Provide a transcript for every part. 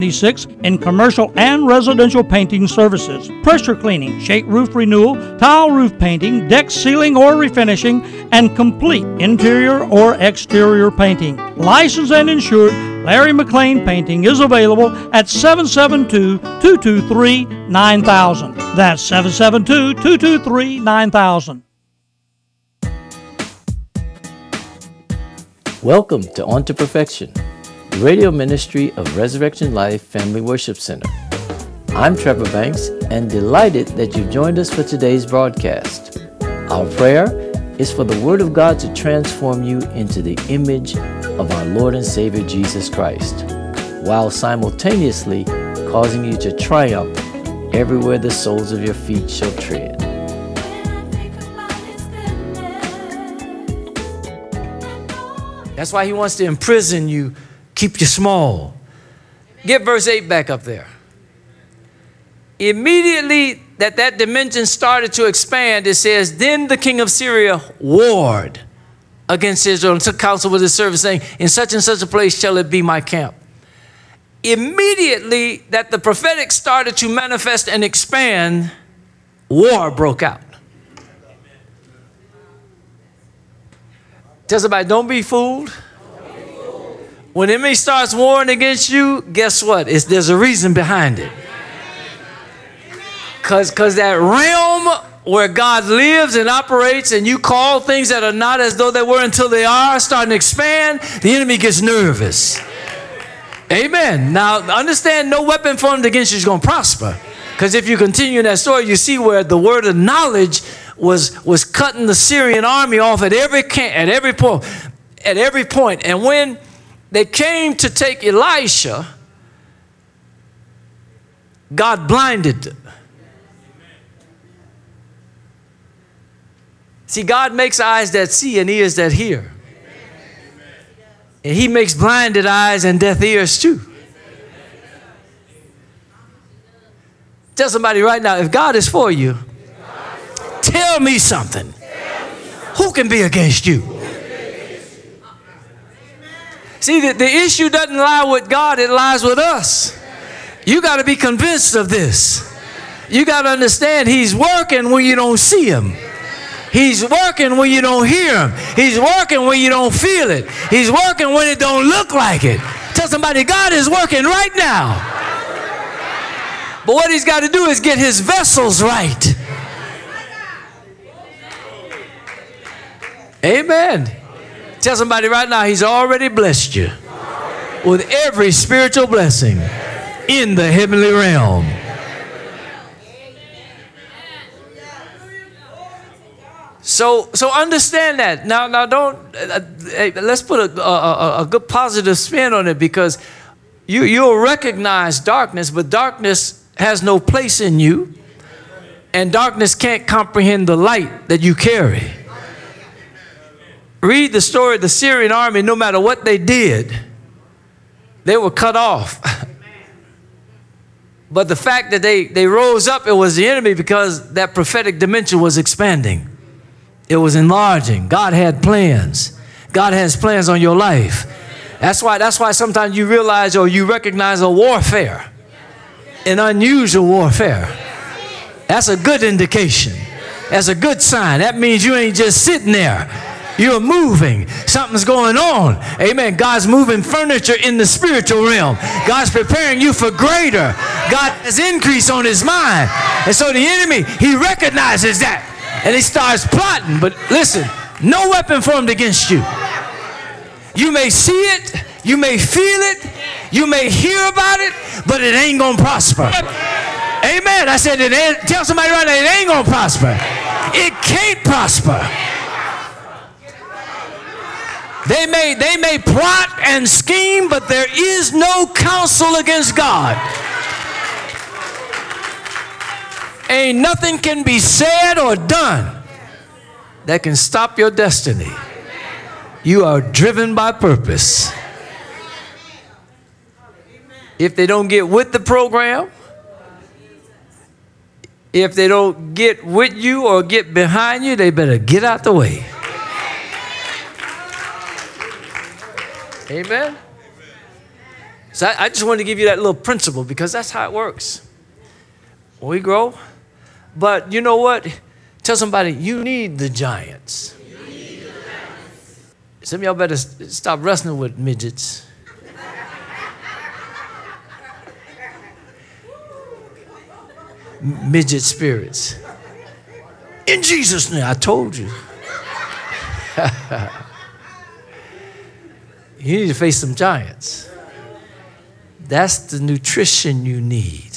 in commercial and residential painting services, pressure cleaning, shake roof renewal, tile roof painting, deck sealing or refinishing, and complete interior or exterior painting. Licensed and insured, Larry McLean Painting is available at 772-223-9000. That's 772-223-9000. Welcome to On to Perfection, the radio ministry of Resurrection Life Family Worship Center. I'm Trevor Banks and delighted that you've joined us for today's broadcast. Our prayer is for the Word of God to transform you into the image of our Lord and Savior Jesus Christ, while simultaneously causing you to triumph everywhere the soles of your feet shall tread. That's why he wants to imprison you, keep you small. Get verse 8 back up there. Immediately that dimension started to expand, it says, then the king of Syria warred against Israel and took counsel with his servants, saying, in such and such a place shall it be my camp. Immediately that the prophetic started to manifest and expand, war broke out. Tell somebody, don't be fooled. When the enemy starts warring against you, guess what? There's a reason behind it. Because that realm where God lives and operates, and you call things that are not as though they were until they are, starting to expand, the enemy gets nervous. Amen. Now, understand, no weapon formed against you is going to prosper. Because if you continue in that story, you see where the word of knowledge was cutting the Syrian army off at every point. And when they came to take Elisha, God blinded them. See, God makes eyes that see and ears that hear. And he makes blinded eyes and deaf ears too. Tell somebody right now, if God is for you, tell me something. Who can be against you? See, the issue doesn't lie with God, it lies with us. You got to be convinced of this. You got to understand he's working when you don't see him. He's working when you don't hear him. He's working when you don't feel it. He's working when it don't look like it. Tell somebody, God is working right now. But what he's got to do is get his vessels right. Amen. Tell somebody right now, he's already blessed you with every spiritual blessing in the heavenly realm. So understand that. Now don't, let's put a good positive spin on it, because you'll recognize darkness, but darkness has no place in you, and darkness can't comprehend the light that you carry. Read the story of the Syrian army. No matter what they did, they were cut off. But the fact that they rose up, it was the enemy, because that prophetic dimension was expanding. It was enlarging. God had plans. God has plans on your life. That's why sometimes you realize or you recognize a warfare, an unusual warfare. That's a good indication. That's a good sign. That means you ain't just sitting there. You're moving. Something's going on. Amen. God's moving furniture in the spiritual realm. God's preparing you for greater. God has increase on his mind. And so the enemy, he recognizes that. And he starts plotting. But listen, no weapon formed against you. You may see it. You may feel it. You may hear about it. But it ain't going to prosper. Amen. I said, tell somebody right now, it ain't going to prosper. It can't prosper. They may plot and scheme, but there is no counsel against God. Ain't nothing can be said or done that can stop your destiny. You are driven by purpose. If they don't get with the program, if they don't get with you or get behind you, they better get out the way. Amen. So I just wanted to give you that little principle because that's how it works. When we grow. But you know what? Tell somebody, you need the giants. Some of y'all better stop wrestling with midgets. Midget spirits. In Jesus' name, I told you. You need to face some giants. That's the nutrition you need.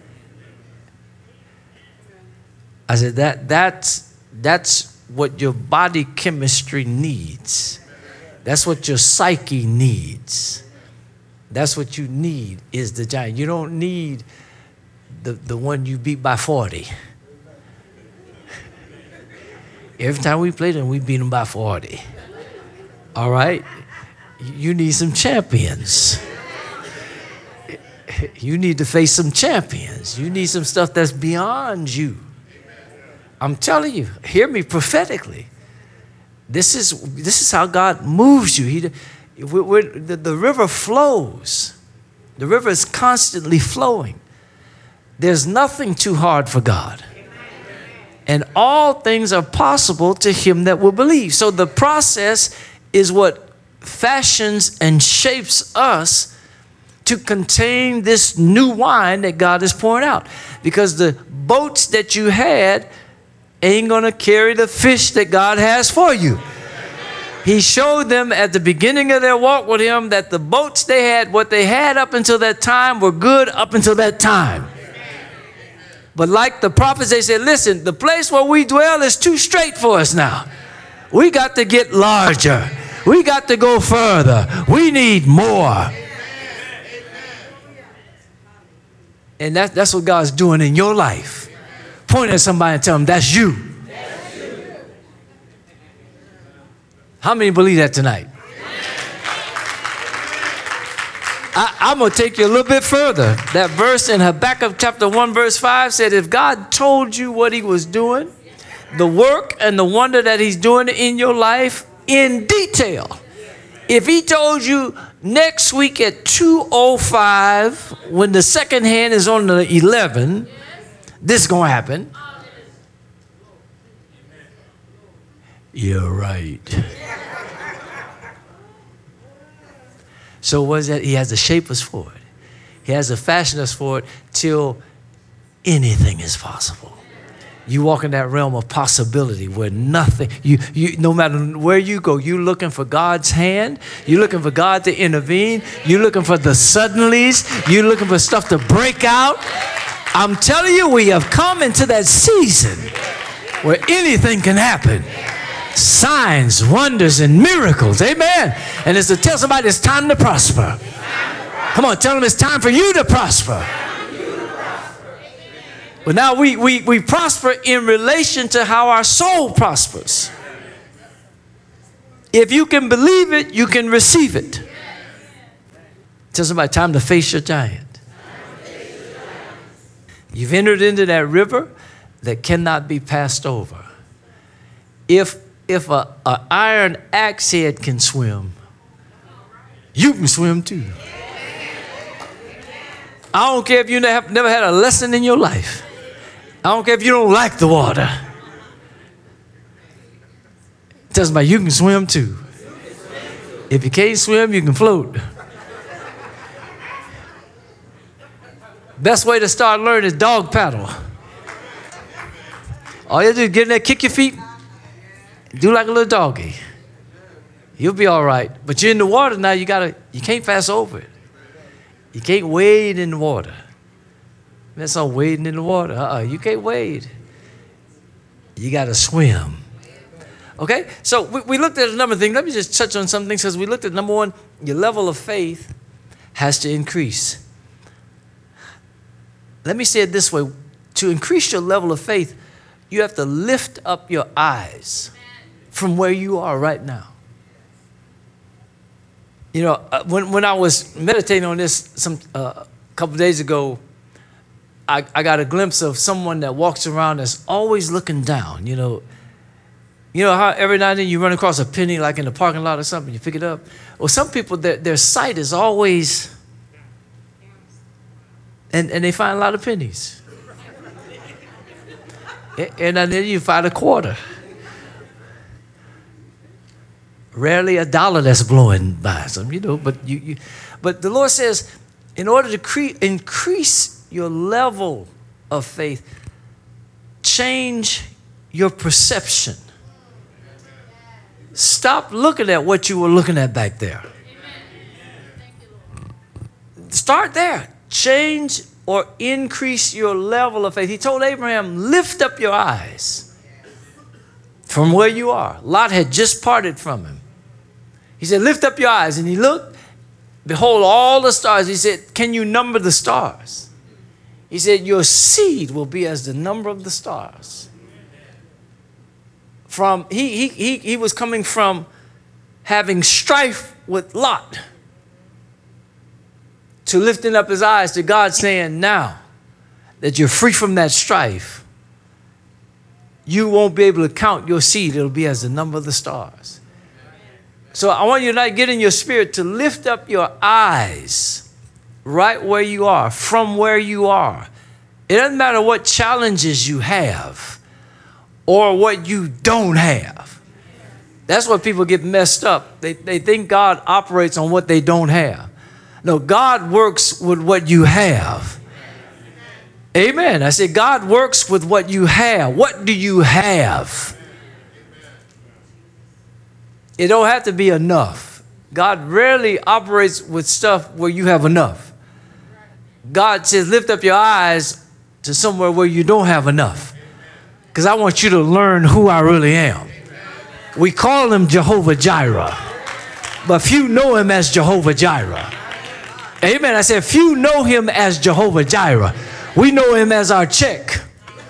I said that's what your body chemistry needs. That's what your psyche needs. That's what you need is the giant. You don't need the one you beat by 40. Every time we play them, we beat them by 40. All right? You need some champions. You need to face some champions. You need some stuff that's beyond you. I'm telling you, hear me prophetically. This is how God moves you. The river flows. The river is constantly flowing. There's nothing too hard for God. And all things are possible to him that will believe. So the process is what fashions and shapes us to contain this new wine that God is pouring out. Because the boats that you had ain't going to carry the fish that God has for you. He showed them at the beginning of their walk with him that the boats they had, what they had up until that time, were good up until that time. But like the prophets, they said, listen, the place where we dwell is too straight for us now. We got to get larger. We got to go further. We need more. And that's what God's doing in your life. Point at somebody and tell them, that's you. How many believe that tonight? I'm going to take you a little bit further. That verse in Habakkuk chapter 1 verse 5 said, if God told you what he was doing, the work and the wonder that he's doing in your life in detail, if he told you next week at 2:05 when the second hand is on the 11, this is going to happen. You're right. So what is that? He has to shape us for it. He has to fashion us for it till anything is possible. You walk in that realm of possibility where nothing, you no matter where you go, you're looking for God's hand. You're looking for God to intervene. You're looking for the suddenlies. You're looking for stuff to break out. I'm telling you, we have come into that season where anything can happen. Signs, wonders, and miracles. Amen. And it's to tell somebody it's time to prosper. Come on, tell them it's time for you to prosper. But now we prosper in relation to how our soul prospers. If you can believe it, you can receive it. Tell somebody, time to face your giant. You've entered into that river that cannot be passed over. If an iron axe head can swim, you can swim too. I don't care if you never had a lesson in your life. I don't care if you don't like the water. Tell somebody, you can swim too. If you can't swim, you can float. Best way to start learning is dog paddle. All you do is get in there, kick your feet, do like a little doggy. You'll be all right. But you're in the water now, you can't pass over it. You can't wade in the water. That's all wading in the water. You can't wade. You got to swim. Okay? So we looked at a number of things. Let me just touch on some things because we looked at number one, your level of faith has to increase. Let me say it this way. To increase your level of faith, you have to lift up your eyes from where you are right now. You know, when I was meditating on this a couple days ago, I got a glimpse of someone that walks around that's always looking down. You know how every now and then you run across a penny like in the parking lot or something, you pick it up? Well, some people, their sight is always and they find a lot of pennies. And then you find a quarter. Rarely $1 that's blowing by some, but the Lord says, in order to increase your level of faith, change your perception. Stop looking at what you were looking at back there. Start there. Change or increase your level of faith. He told Abraham, lift up your eyes from where you are. Lot had just parted from him. He said, lift up your eyes. And he looked, behold, all the stars. He said, can you number the stars? He said, your seed will be as the number of the stars. He was coming from having strife with Lot to lifting up his eyes to God, saying, now that you're free from that strife, you won't be able to count your seed. It'll be as the number of the stars. So I want you to get in your spirit to lift up your eyes right where you are, from where you are. It doesn't matter what challenges you have or what you don't have. That's where people get messed up. They think God operates on what they don't have. No, God works with what you have. Amen. I said, God works with what you have. What do you have? It don't have to be enough. God rarely operates with stuff where you have enough. God says, lift up your eyes to somewhere where you don't have enough. Because I want you to learn who I really am. We call him Jehovah Jireh, but few know him as Jehovah Jireh. Amen. I said, few know him as Jehovah Jireh. We know him as our check.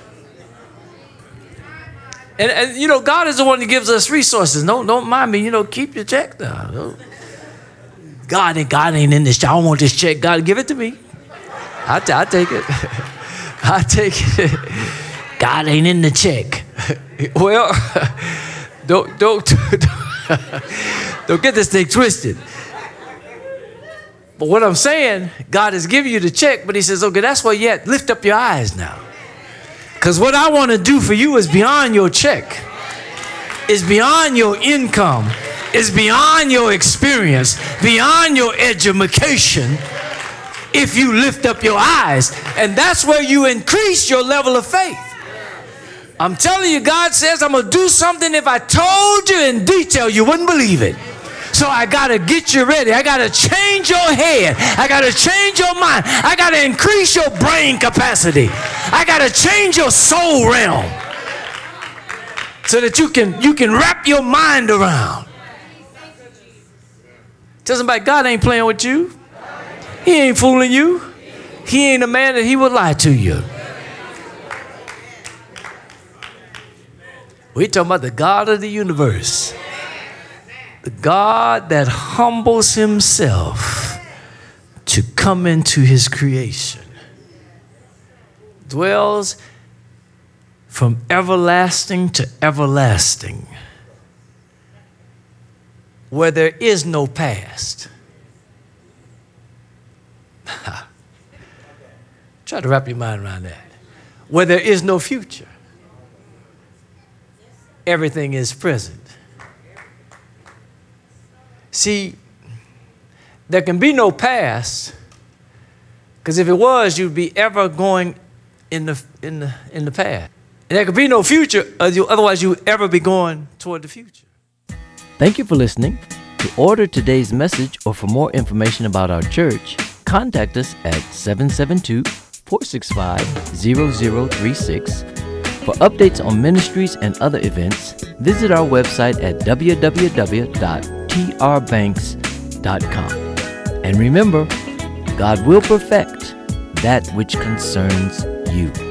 And God is the one that gives us resources. Don't mind me. Keep your check now. God ain't in this check. I don't want this check. God, give it to me. I'll take it. I'll take it. God ain't in the check. Well, don't get this thing twisted. But what I'm saying, God has given you the check, but he says, okay, that's where you're at. Lift up your eyes now. Because what I want to do for you is beyond your check. It's beyond your income. It's beyond your experience, beyond your education. If you lift up your eyes, and that's where you increase your level of faith. I'm telling you, God says, I'm going to do something. If I told you in detail, you wouldn't believe it. So I got to get you ready. I got to change your head. I got to change your mind. I got to increase your brain capacity. I got to change your soul realm so that you can wrap your mind around. Tell somebody, God ain't playing with you. He ain't fooling you. He ain't a man that he would lie to you. We're talking about the God of the universe. The God that humbles himself to come into his creation. Dwells from everlasting to everlasting. Where there is no past. Try to wrap your mind around that. Where there is no future. Everything is present. See, there can be no past, because if it was, you'd be ever going in the past. And there could be no future, otherwise you would ever be going toward the future. Thank you for listening. To order today's message or for more information about our church, contact us at 772-465-0036. For updates on ministries and other events, visit our website at www.trbanks.com. And remember, God will perfect that which concerns you.